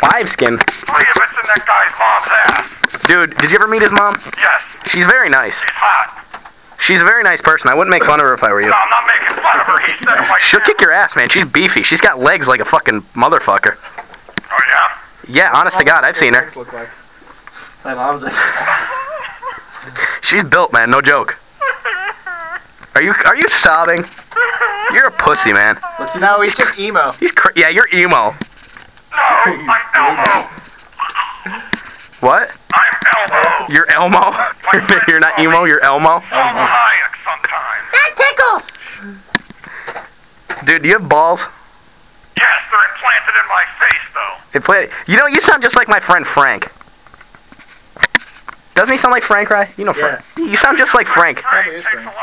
5 skin. 3 of it's in that guy's mom's ass. Dude, did you ever meet his mom? Yes. She's very nice. She's hot. She's a very nice person. I wouldn't make fun of her if I were you. No, I'm not making fun of her. He said it like She'll that. kick your ass, man. She's beefy. She's got legs like a fucking motherfucker. Oh, yeah? Yeah, honest to God, I've seen her. My mom's like She's built, man. No joke. Are you sobbing? You're a pussy, man. What's he No, he's just emo. Yeah, you're emo. No, I'm Elmo. What? I'm Elmo. You're Elmo? You're not emo, you're Elmo? Elmo Hayek sometimes. That tickles! Dude, do you have balls? Yes, they're implanted in my face, though. You know, you sound just like my friend Frank. Doesn't he sound like Frank, right? You know Frank. Yeah. You sound just like Frank. Frank takes a lot